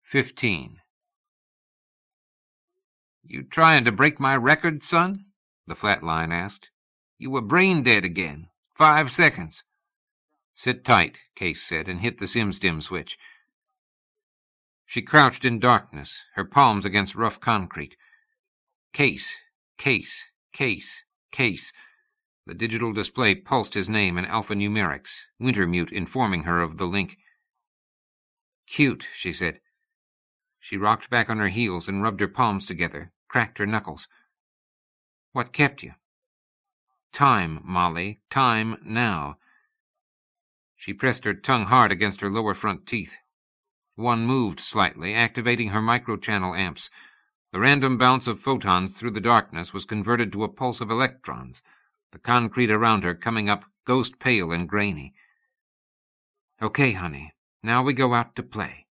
15. "You trying to break my record, son?" the flatline asked. "You were brain dead again. 5 seconds. "Sit tight," Case said, and hit the sim-stim switch. She crouched in darkness, her palms against rough concrete. Case, Case, Case, Case. The digital display pulsed his name in alphanumerics, Wintermute informing her of the link. "Cute," she said. She rocked back on her heels and rubbed her palms together, cracked her knuckles. "What kept you?" "Time, Molly. Time now." She pressed her tongue hard against her lower front teeth. One moved slightly, activating her microchannel amps. The random bounce of photons through the darkness was converted to a pulse of electrons, the concrete around her coming up ghost pale and grainy. "Okay, honey. Now we go out to play."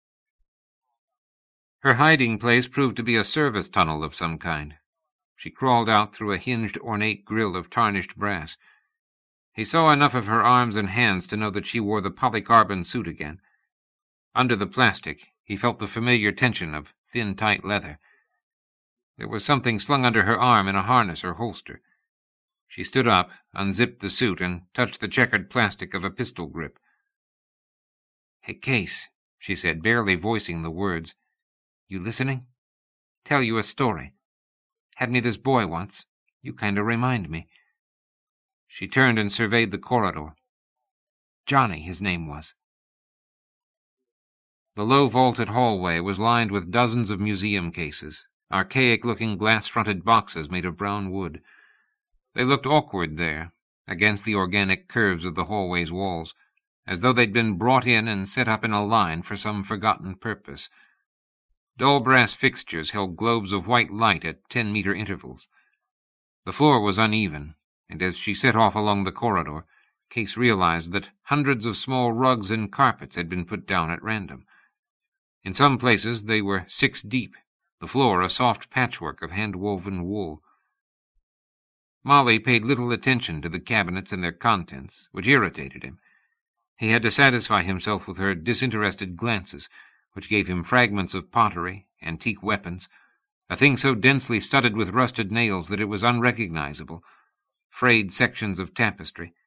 Her hiding place proved to be a service tunnel of some kind. She crawled out through a hinged ornate grill of tarnished brass. He saw enough of her arms and hands to know that she wore the polycarbon suit again. Under the plastic, he felt the familiar tension of thin, tight leather. There was something slung under her arm in a harness or holster. She stood up, unzipped the suit, and touched the checkered plastic of a pistol grip. "Hey, Case," she said, barely voicing the words. "You listening? Tell you a story. Had me this boy once. You kind of remind me." She turned and surveyed the corridor. Johnny, his name was. The low vaulted hallway was lined with dozens of museum cases, archaic-looking glass-fronted boxes made of brown wood. They looked awkward there, against the organic curves of the hallway's walls, as though they'd been brought in and set up in a line for some forgotten purpose. Dull brass fixtures held globes of white light at 10-meter intervals. The floor was uneven, and as she set off along the corridor, Case realized that hundreds of small rugs and carpets had been put down at random. In some places they were 6 deep, the floor a soft patchwork of hand-woven wool. Molly paid little attention to the cabinets and their contents, which irritated him. He had to satisfy himself with her disinterested glances, which gave him fragments of pottery, antique weapons, a thing so densely studded with rusted nails that it was unrecognizable, frayed sections of tapestry.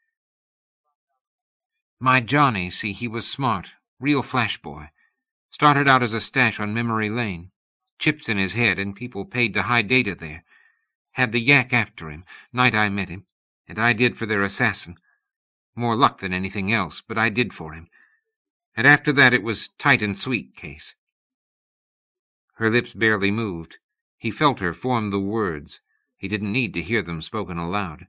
"My Johnny, see, he was smart, real flash boy. Started out as a stash on Memory Lane. Chips in his head, and people paid to hide data there. Had the yak after him, night I met him, and I did for their assassin. More luck than anything else, but I did for him. And after that it was tight and sweet, Case." Her lips barely moved. He felt her form the words. He didn't need to hear them spoken aloud.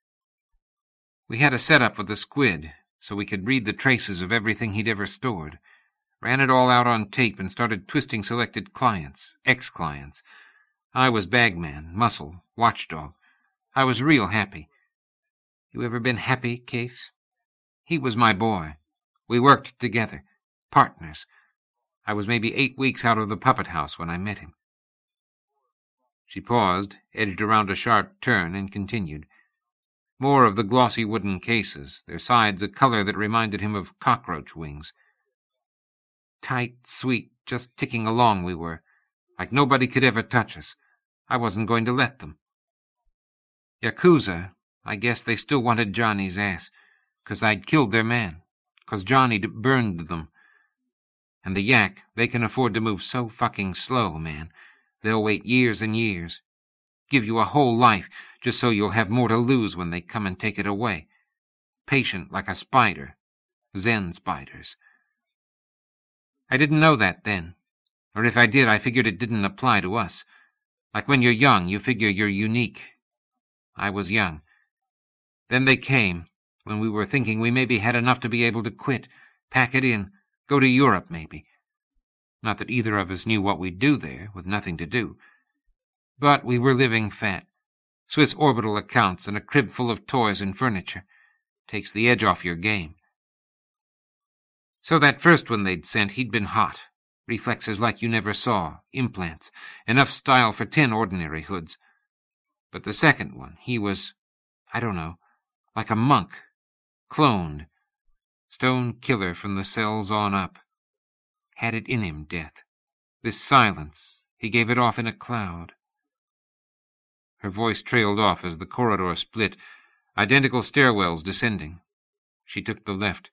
"We had a setup with the squid, so we could read the traces of everything he'd ever stored. Ran it all out on tape and started twisting selected clients, ex-clients. I was bagman, muscle, watchdog. I was real happy. You ever been happy, Case? He was my boy. We worked together. Partners. I was maybe 8 weeks out of the puppet house when I met him." She paused, edged around a sharp turn, and continued. More of the glossy wooden cases, their sides a color that reminded him of cockroach wings. Tight, sweet, just ticking along we were, like nobody could ever touch us. I wasn't going to let them. Yakuza, I guess they still wanted Johnny's ass, 'cause I'd killed their man, 'cause Johnny'd burned them. And the yak, they can afford to move so fucking slow, man. They'll wait years and years. Give you a whole life, just so you'll have more to lose when they come and take it away. Patient like a spider. Zen spiders. I didn't know that then. Or if I did, I figured it didn't apply to us. Like when you're young, you figure you're unique. I was young. Then they came, when we were thinking we maybe had enough to be able to quit, pack it in, go to Europe maybe. Not that either of us knew what we'd do there, with nothing to do. But we were living fat. Swiss orbital accounts and a crib full of toys and furniture. Takes the edge off your game. So that first one they'd sent, he'd been hot. Reflexes like you never saw, implants, enough style for 10 ordinary hoods. But the second one, he was, I don't know, like a monk. Cloned. Stone killer from the cells on up. Had it in him, death. This silence, he gave it off in a cloud. Her voice trailed off as the corridor split, identical stairwells descending. She took the left.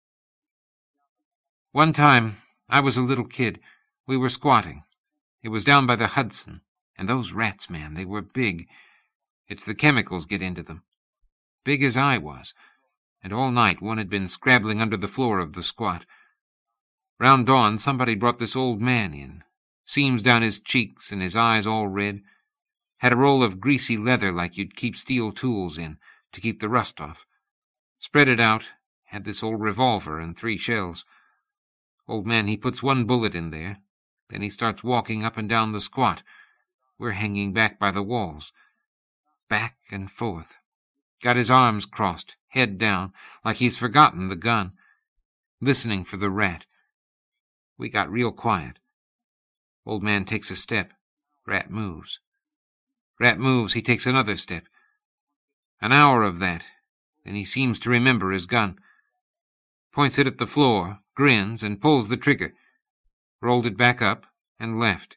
One time, I was a little kid. We were squatting. It was down by the Hudson, and those rats, man, they were big. It's the chemicals get into them. Big as I was, and all night one had been scrabbling under the floor of the squat. Round dawn, somebody brought this old man in, seams down his cheeks and his eyes all red. Had a roll of greasy leather like you'd keep steel tools in, to keep the rust off. Spread it out, had this old revolver and 3 shells. Old man, he puts 1 bullet in there. Then he starts walking up and down the squat. We're hanging back by the walls. Back and forth. Got his arms crossed, head down, like he's forgotten the gun. Listening for the rat. We got real quiet. Old man takes a step. Rat moves. Rat moves, he takes another step. An hour of that. Then he seems to remember his gun. Points it at the floor, grins, and pulls the trigger. Rolled it back up, and left.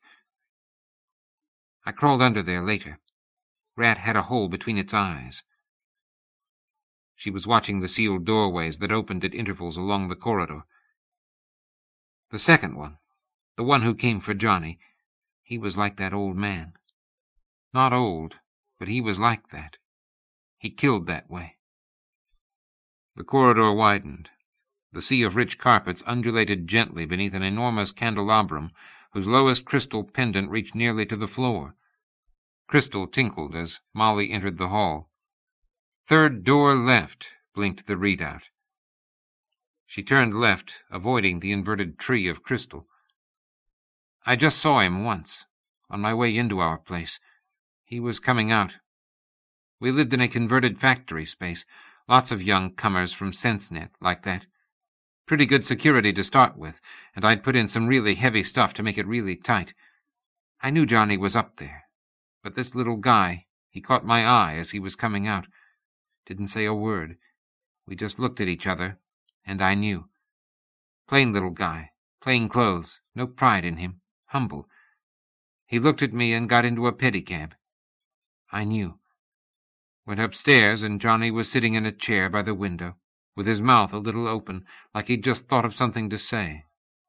I crawled under there later. Rat had a hole between its eyes. She was watching the sealed doorways that opened at intervals along the corridor. The second one, the one who came for Johnny, he was like that old man. Not old, but he was like that. He killed that way. The corridor widened. The sea of rich carpets undulated gently beneath an enormous candelabrum whose lowest crystal pendant reached nearly to the floor. Crystal tinkled as Molly entered the hall. 3rd door left, blinked the readout. She turned left, avoiding the inverted tree of crystal. I just saw him once, on my way into our place. He was coming out. We lived in a converted factory space, lots of young comers from SenseNet, like that. Pretty good security to start with, and I'd put in some really heavy stuff to make it really tight. I knew Johnny was up there, but this little guy, he caught my eye as he was coming out. Didn't say a word. We just looked at each other, and I knew. Plain little guy, plain clothes, no pride in him, humble. He looked at me and got into a pedicab. I knew. Went upstairs, and Johnny was sitting in a chair by the window, with his mouth a little open, like he'd just thought of something to say.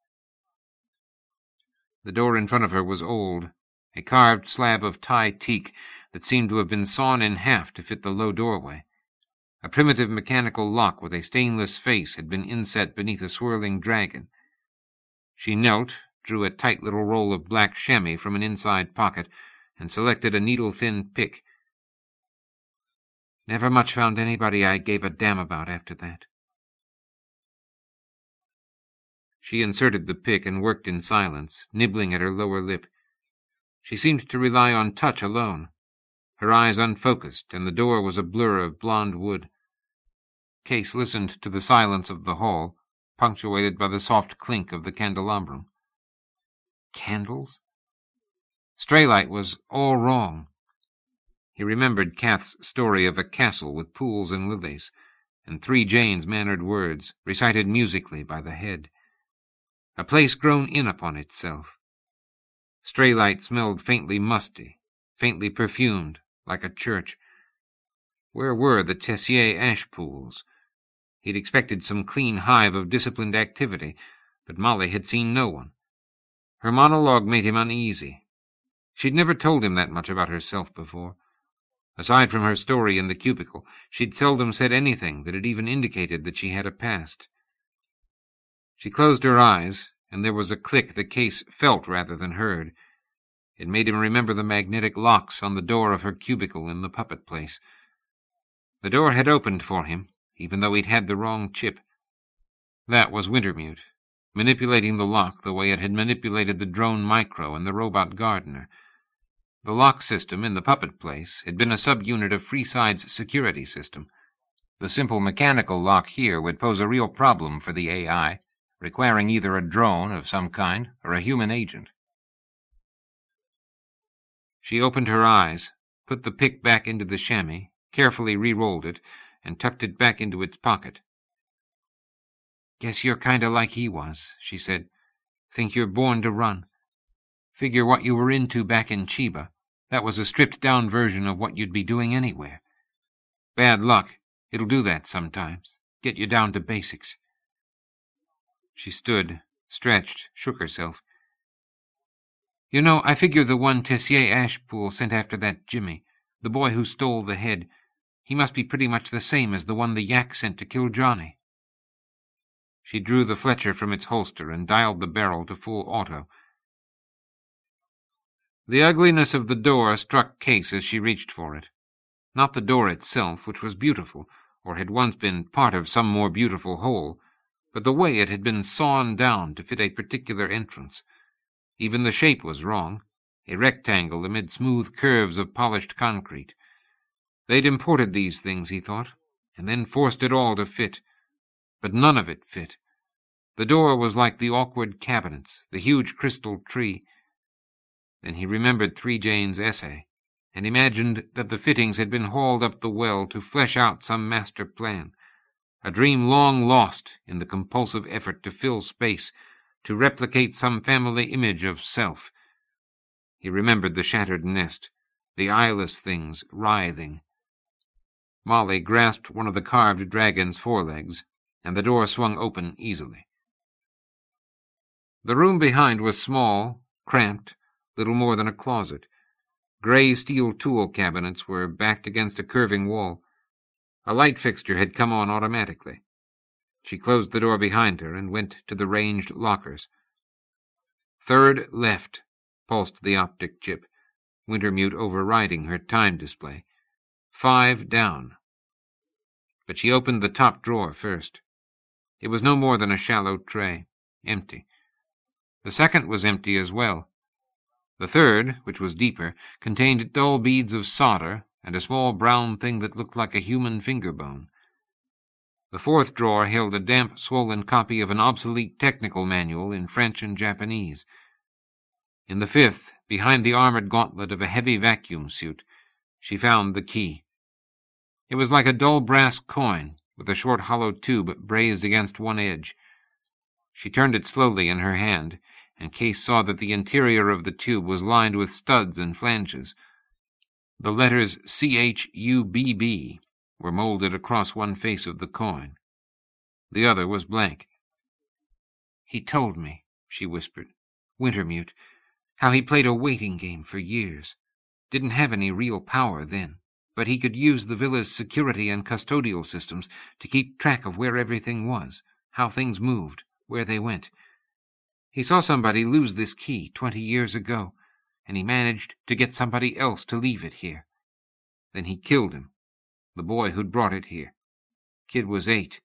The door in front of her was old, a carved slab of Thai teak that seemed to have been sawn in half to fit the low doorway. A primitive mechanical lock with a stainless face had been inset beneath a swirling dragon. She knelt, drew a tight little roll of black chamois from an inside pocket, and selected a needle-thin pick. Never much found anybody I gave a damn about after that. She inserted the pick and worked in silence, nibbling at her lower lip. She seemed to rely on touch alone. Her eyes unfocused, and the door was a blur of blonde wood. Case listened to the silence of the hall, punctuated by the soft clink of the candelabrum. Candles? Straylight was all wrong. He remembered Kath's story of a castle with pools and lilies, and 3 Jane's mannered words, recited musically by the head. A place grown in upon itself. Straylight smelled faintly musty, faintly perfumed, like a church. Where were the Tessier ash pools? He'd expected some clean hive of disciplined activity, but Molly had seen no one. Her monologue made him uneasy. She'd never told him that much about herself before. Aside from her story in the cubicle, she'd seldom said anything that had even indicated that she had a past. She closed her eyes, and there was a click the Case felt rather than heard. It made him remember the magnetic locks on the door of her cubicle in the puppet place. The door had opened for him, even though he'd had the wrong chip. That was Wintermute, manipulating the lock the way it had manipulated the drone Micro and the robot Gardener. The lock system in the puppet place had been a subunit of Freeside's security system. The simple mechanical lock here would pose a real problem for the AI, requiring either a drone of some kind or a human agent. She opened her eyes, put the pick back into the chamois, carefully re-rolled it, and tucked it back into its pocket. "Guess you're kind of like he was," she said. "Think you're born to run." Figure what you were into back in Chiba. That was a stripped-down version of what you'd be doing anywhere. Bad luck. It'll do that sometimes. Get you down to basics." She stood, stretched, shook herself. "You know, I figure the one Tessier Ashpool sent after that Jimmy, the boy who stole the head, he must be pretty much the same as the one the Yak sent to kill Johnny." She drew the Fletcher from its holster and dialed the barrel to full auto. The ugliness of the door struck Case as she reached for it. Not the door itself, which was beautiful, or had once been part of some more beautiful whole, but the way it had been sawn down to fit a particular entrance. Even the shape was wrong, a rectangle amid smooth curves of polished concrete. They'd imported these things, he thought, and then forced it all to fit. But none of it fit. The door was like the awkward cabinets, the huge crystal tree. Then he remembered 3 Jane's essay, and imagined that the fittings had been hauled up the well to flesh out some master plan, a dream long lost in the compulsive effort to fill space, to replicate some family image of self. He remembered the shattered nest, the eyeless things writhing. Molly grasped one of the carved dragon's forelegs, and the door swung open easily. The room behind was small, cramped, little more than a closet. Gray steel tool cabinets were backed against a curving wall. A light fixture had come on automatically. She closed the door behind her and went to the ranged lockers. "3rd left," pulsed the optic chip, Wintermute overriding her time display. 5 down. But she opened the top drawer first. It was no more than a shallow tray, empty. The second was empty as well. The third, which was deeper, contained dull beads of solder and a small brown thing that looked like a human finger bone. The fourth drawer held a damp, swollen copy of an obsolete technical manual in French and Japanese. In the fifth, behind the armored gauntlet of a heavy vacuum suit, she found the key. It was like a dull brass coin, with a short hollow tube brazed against one edge. She turned it slowly in her hand, and Case saw that the interior of the tube was lined with studs and flanges. The letters CHUBB were molded across one face of the coin. The other was blank. "He told me," she whispered, "Wintermute, how he played a waiting game for years. Didn't have any real power then, but he could use the villa's security and custodial systems to keep track of where everything was, how things moved, where they went. He saw somebody lose this key 20 years ago, and he managed to get somebody else to leave it here. Then he killed him, the boy who'd brought it here. Kid was 8.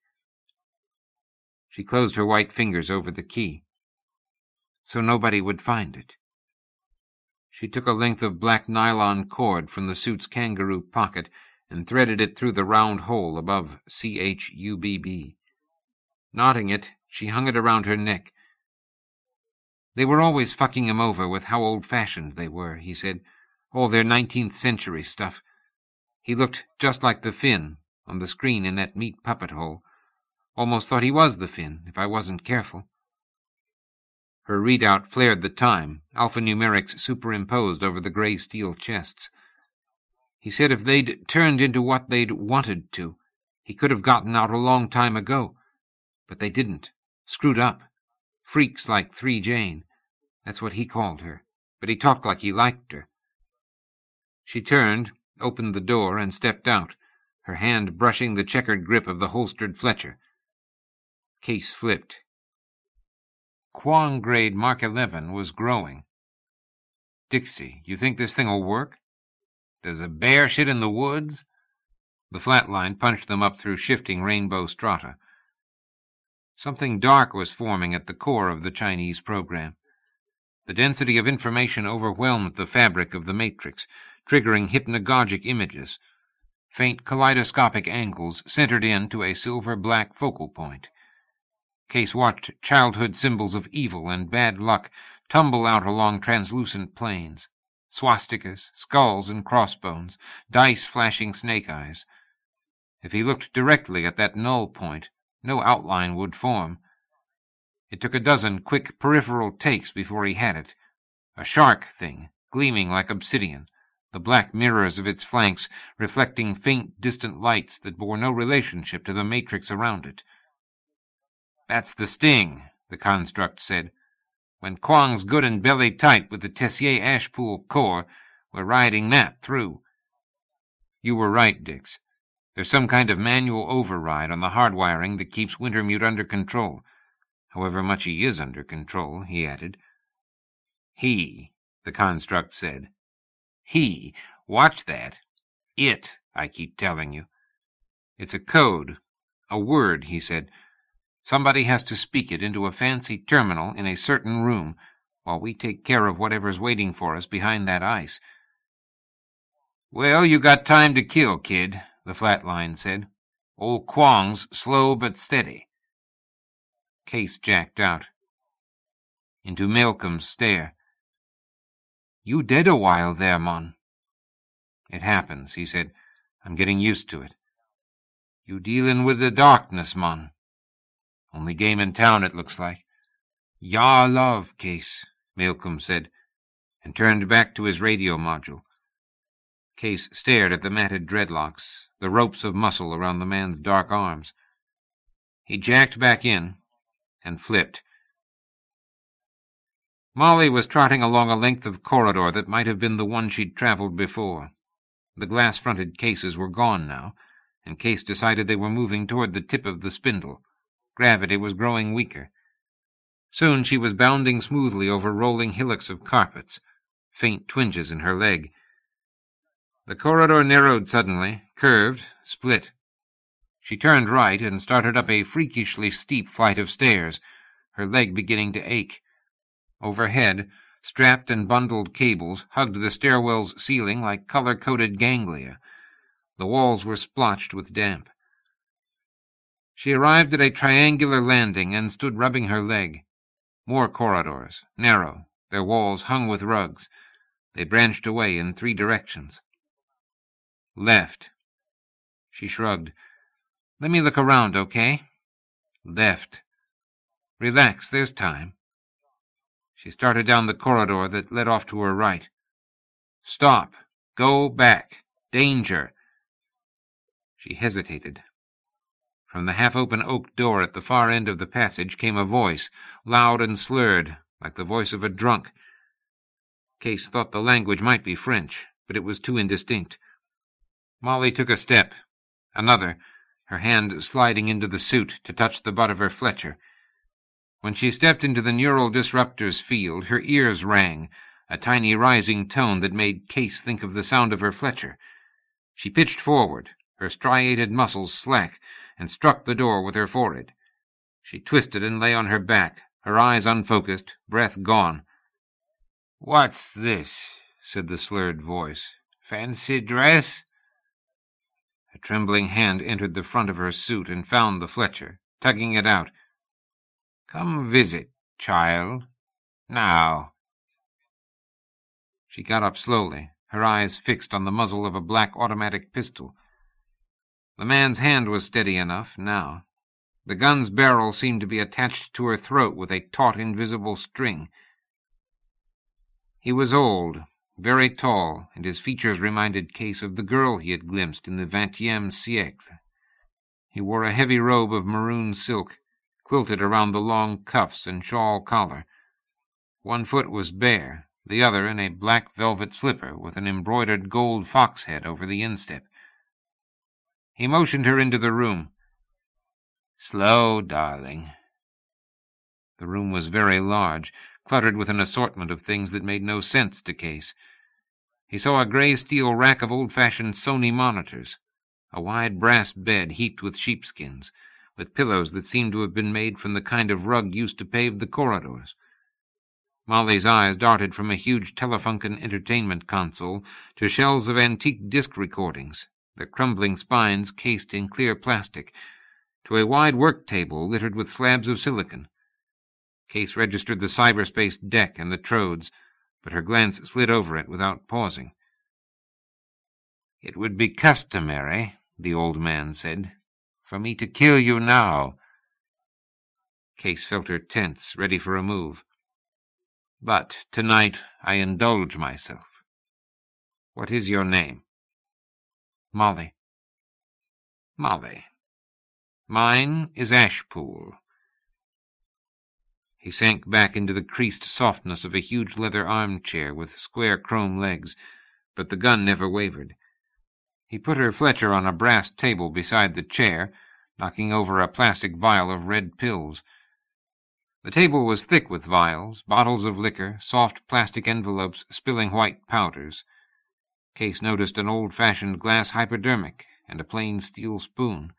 She closed her white fingers over the key. So nobody would find it. She took a length of black nylon cord from the suit's kangaroo pocket and threaded it through the round hole above CHUBB. Knotting it, she hung it around her neck. "They were always fucking him over with how old-fashioned they were," he said. "All their 19th century stuff. He looked just like the Finn on the screen in that meat puppet hole. Almost thought he was the Finn, if I wasn't careful." Her readout flared the time, alphanumerics superimposed over the gray steel chests. "He said if they'd turned into what they'd wanted to, he could have gotten out a long time ago. But they didn't. Screwed up. Freaks like 3 Jane. That's what he called her. But he talked like he liked her." She turned, opened the door, and stepped out, her hand brushing the checkered grip of the holstered Fletcher. Case flipped. Quong grade Mark 11 was growing. "Dixie, you think this thing'll work? Does a bear shit in the woods?" The flatline punched them up through shifting rainbow strata. Something dark was forming at the core of the Chinese program. The density of information overwhelmed the fabric of the matrix, triggering hypnagogic images. Faint kaleidoscopic angles centered in to a silver-black focal point. Case watched childhood symbols of evil and bad luck tumble out along translucent planes. Swastikas, skulls and crossbones, dice flashing snake eyes. If he looked directly at that null point, no outline would form. It took a dozen quick peripheral takes before he had it. A shark thing, gleaming like obsidian, the black mirrors of its flanks reflecting faint, distant lights that bore no relationship to the matrix around it. "That's the sting," the construct said. "When Kwang's good and belly tight with the Tessier Ashpool core, we're riding that through." "You were right, Dix. There's some kind of manual override on the hardwiring that keeps Wintermute under control. However much he is under control," he added. "He," the construct said. "He. Watch that. It, I keep telling you." "It's a code. A word," he said. "Somebody has to speak it into a fancy terminal in a certain room, while we take care of whatever's waiting for us behind that ice." "Well, you got time to kill, kid," the flatline said. "Old Kwang's slow but steady." Case jacked out. Into Malcolm's stare. "You dead a while there, Mon." "It happens," he said. "I'm getting used to it." "You dealing with the darkness, Mon." "Only game in town, it looks like." "Ya love, Case," Malcolm said, and turned back to his radio module. Case stared at the matted dreadlocks, the ropes of muscle around the man's dark arms. He jacked back in and flipped. Molly was trotting along a length of corridor that might have been the one she'd traveled before. The glass-fronted cases were gone now, and Case decided they were moving toward the tip of the spindle. Gravity was growing weaker. Soon she was bounding smoothly over rolling hillocks of carpets, faint twinges in her leg. The corridor narrowed suddenly, curved, split. She turned right and started up a freakishly steep flight of stairs, her leg beginning to ache. Overhead, strapped and bundled cables hugged the stairwell's ceiling like color-coded ganglia. The walls were splotched with damp. She arrived at a triangular landing and stood rubbing her leg. More corridors, narrow, their walls hung with rugs. They branched away in 3 directions. Left. She shrugged. "Let me look around, okay?" Left. "Relax, there's time." She started down the corridor that led off to her right. "Stop. Go back. Danger." She hesitated. From the half-open oak door at the far end of the passage came a voice, loud and slurred, like the voice of a drunk. Case thought the language might be French, but it was too indistinct. Molly took a step, another, her hand sliding into the suit to touch the butt of her Fletcher. When she stepped into the neural disruptor's field, her ears rang, a tiny rising tone that made Case think of the sound of her Fletcher. She pitched forward, her striated muscles slack, and struck the door with her forehead. She twisted and lay on her back, her eyes unfocused, breath gone. "What's this?" said the slurred voice. "Fancy dress?" A trembling hand entered the front of her suit and found the Fletcher, tugging it out. "Come visit, child. Now." She got up slowly, her eyes fixed on the muzzle of a black automatic pistol. The man's hand was steady enough, now. The gun's barrel seemed to be attached to her throat with a taut, invisible string. He was old, very tall, and his features reminded Case of the girl he had glimpsed in the 20e siècle. He wore a heavy robe of maroon silk, quilted around the long cuffs and shawl collar. One foot was bare, the other in a black velvet slipper with an embroidered gold fox head over the instep. He motioned her into the room. "Slow, darling." The room was very large, cluttered with an assortment of things that made no sense to Case. He saw a gray steel rack of old-fashioned Sony monitors, a wide brass bed heaped with sheepskins, with pillows that seemed to have been made from the kind of rug used to pave the corridors. Molly's eyes darted from a huge Telefunken entertainment console to shelves of antique disc recordings, their crumbling spines cased in clear plastic, to a wide work table littered with slabs of silicon. Case registered the cyberspace deck and the trodes, but her glance slid over it without pausing. "It would be customary," the old man said, "for me to kill you now." Case felt her tense, ready for a move. But tonight I indulge myself. What is your name?" "Molly." "Molly. Mine is Ashpool." He sank back into the creased softness of a huge leather armchair with square chrome legs, but the gun never wavered. He put her Fletcher on a brass table beside the chair, knocking over a plastic vial of red pills. The table was thick with vials, bottles of liquor, soft plastic envelopes spilling white powders. Case noticed an old-fashioned glass hypodermic and a plain steel spoon.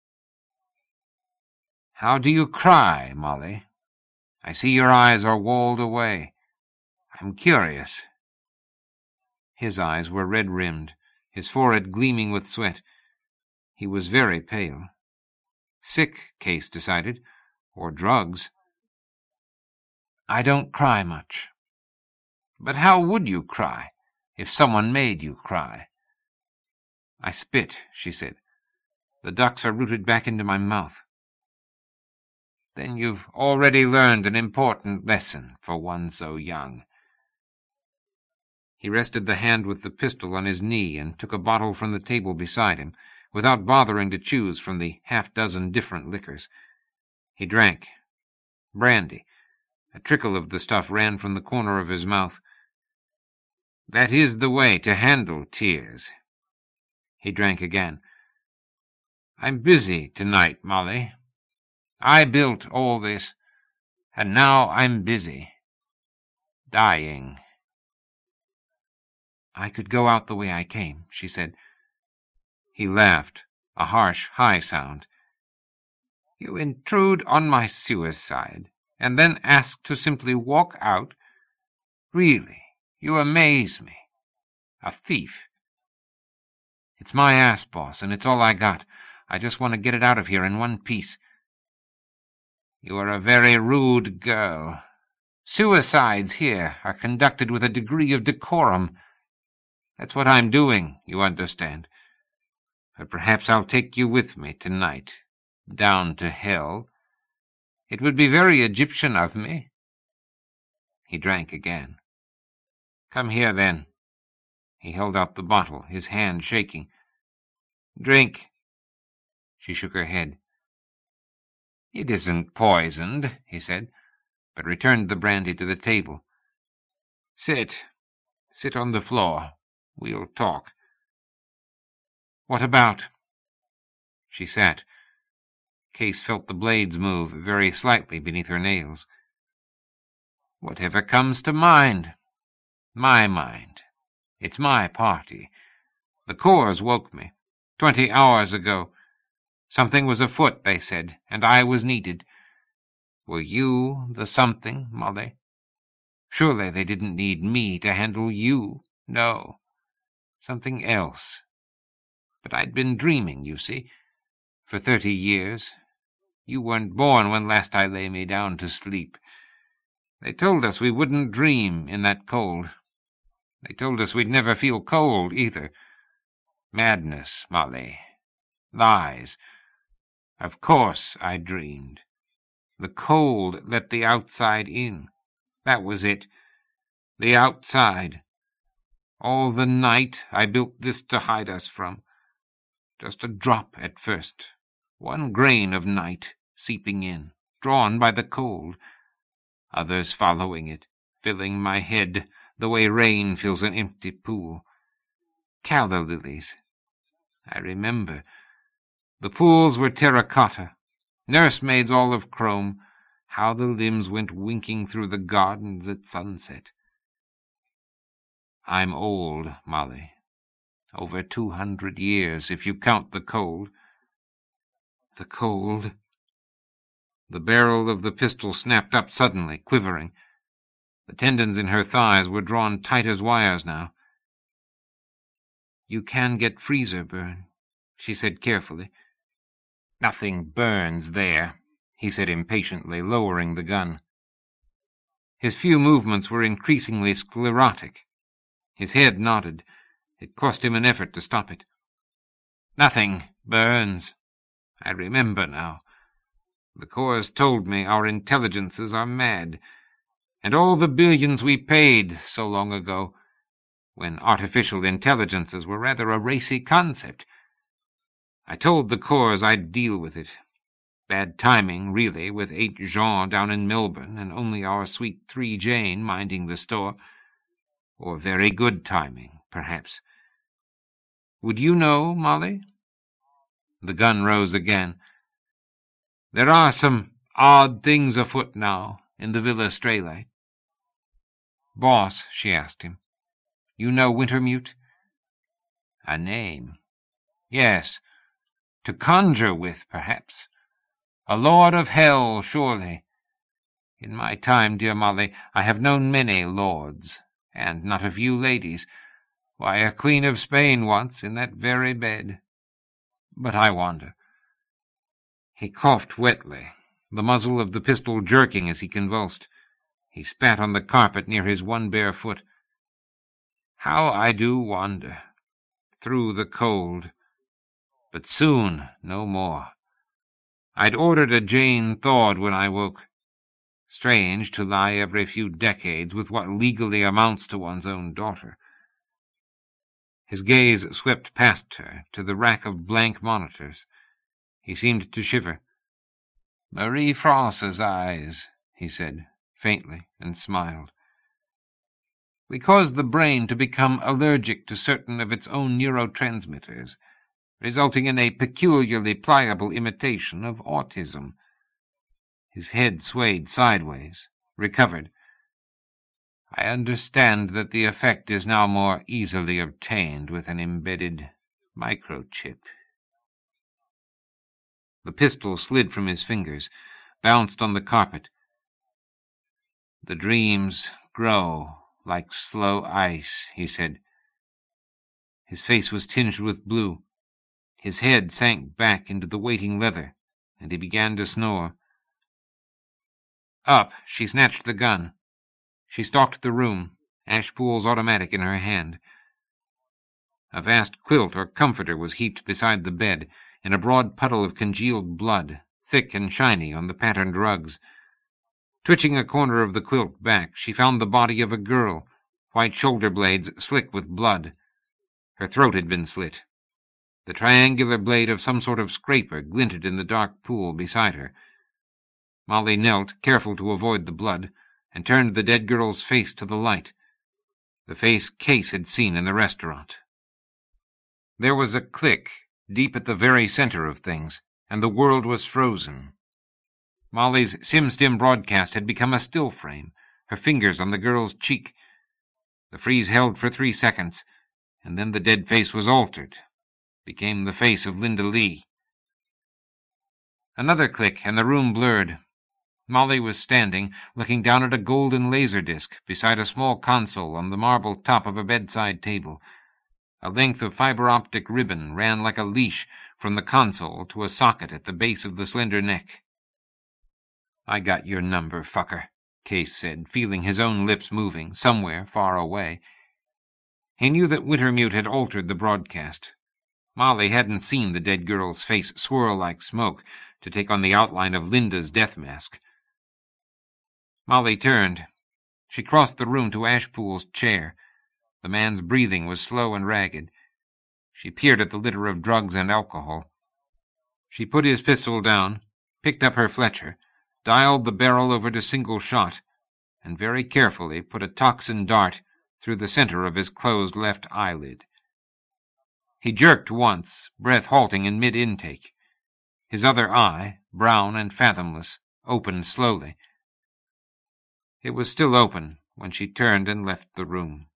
"How do you cry, Molly? I see your eyes are walled away. I'm curious." His eyes were red-rimmed, his forehead gleaming with sweat. He was very pale. Sick, Case decided, or drugs. "I don't cry much." "But how would you cry, if someone made you cry?" "I spit," she said. "The ducts are rooted back into my mouth." "Then you've already learned an important lesson for one so young." He rested the hand with the pistol on his knee and took a bottle from the table beside him, without bothering to choose from the half-dozen different liquors. He drank. Brandy. A trickle of the stuff ran from the corner of his mouth. "That is the way to handle tears." He drank again. "I'm busy tonight, Molly. I built all this, and now I'm busy. Dying." "I could go out the way I came," she said. He laughed, a harsh, high sound. "You intrude on my suicide, and then ask to simply walk out? Really, you amaze me. A thief." "It's my ass, boss, and it's all I got. I just want to get it out of here in one piece." "You are a very rude girl. Suicides here are conducted with a degree of decorum. That's what I'm doing, you understand. But perhaps I'll take you with me tonight, down to hell. It would be very Egyptian of me." He drank again. "Come here, then." He held out the bottle, his hand shaking. "Drink." She shook her head. "It isn't poisoned," he said, but returned the brandy to the table. "Sit. Sit on the floor. We'll talk." "What about?" She sat. Case felt the blades move very slightly beneath her nails. "Whatever comes to mind. My mind. It's my party. The Corps woke me 20 hours ago. Something was afoot, they said, and I was needed. Were you the something, Molly? Surely they didn't need me to handle you. No. Something else. But I'd been dreaming, you see, for 30 years. You weren't born when last I lay me down to sleep. They told us we wouldn't dream in that cold. They told us we'd never feel cold, either. Madness, Molly. Lies. Of course I dreamed. The cold let the outside in. That was it. The outside. All the night I built this to hide us from. Just a drop at first. One grain of night seeping in, drawn by the cold. Others following it, filling my head the way rain fills an empty pool. Calla lilies. I remember. The pools were terracotta, nursemaids all of chrome. How the limbs went winking through the gardens at sunset. I'm old, Molly. Over 200 years, if you count the cold. The cold. The barrel of the pistol snapped up suddenly, quivering. The tendons in her thighs were drawn tight as wires now. "You can get freezer burn," she said carefully. "Nothing burns there," he said impatiently, lowering the gun. His few movements were increasingly sclerotic. His head nodded. It cost him an effort to stop it. "Nothing burns. I remember now. The Corps told me our intelligences are mad. And all the billions we paid so long ago, when artificial intelligences were rather a racy concept. I told the Corps I'd deal with it. Bad timing, really, with 8 Jean down in Melbourne and only our sweet 3 Jane minding the store. Or very good timing, perhaps. Would you know, Molly? The gun rose again. There are some odd things afoot now in the Villa Strelay. Boss, she asked him, you know Wintermute? A name. Yes. To conjure with, perhaps. A lord of hell, surely. In my time, dear Molly, I have known many lords, and not a few ladies. Why, a queen of Spain once, in that very bed. But I wander. He coughed wetly, the muzzle of the pistol jerking as he convulsed. He spat on the carpet near his one bare foot. How I do wander, through the cold. But soon no more. I'd ordered a Jane thawed when I woke. Strange to lie every few decades with what legally amounts to one's own daughter. His gaze swept past her to the rack of blank monitors. He seemed to shiver. Marie France's eyes, he said, faintly, and smiled. We cause the brain to become allergic to certain of its own neurotransmitters, resulting in a peculiarly pliable imitation of autism. His head swayed sideways, recovered. I understand that the effect is now more easily obtained with an embedded microchip. The pistol slid from his fingers, bounced on the carpet. The dreams grow like slow ice, he said. His face was tinged with blue. His head sank back into the waiting leather, and he began to snore. Up, she snatched the gun. She stalked the room, Ashpool's automatic in her hand. A vast quilt or comforter was heaped beside the bed, in a broad puddle of congealed blood, thick and shiny on the patterned rugs. Twitching a corner of the quilt back, she found the body of a girl, white shoulder blades slick with blood. Her throat had been slit. The triangular blade of some sort of scraper glinted in the dark pool beside her. Molly knelt, careful to avoid the blood, and turned the dead girl's face to the light, the face Case had seen in the restaurant. There was a click deep at the very center of things, and the world was frozen. Molly's SimStim broadcast had become a still frame, her fingers on the girl's cheek. The freeze held for 3 seconds, and then the dead face was altered, became the face of Linda Lee. Another click, and the room blurred. Molly was standing, looking down at a golden laser disc beside a small console on the marble top of a bedside table. A length of fiber-optic ribbon ran like a leash from the console to a socket at the base of the slender neck. I got your number, fucker, Case said, feeling his own lips moving, somewhere far away. He knew that Wintermute had altered the broadcast. Molly hadn't seen the dead girl's face swirl like smoke to take on the outline of Linda's death mask. Molly turned. She crossed the room to Ashpool's chair. The man's breathing was slow and ragged. She peered at the litter of drugs and alcohol. She put his pistol down, picked up her Fletcher, dialed the barrel over to single shot, and very carefully put a toxin dart through the center of his closed left eyelid. He jerked once, breath halting in mid-intake. His other eye, brown and fathomless, opened slowly. It was still open when she turned and left the room.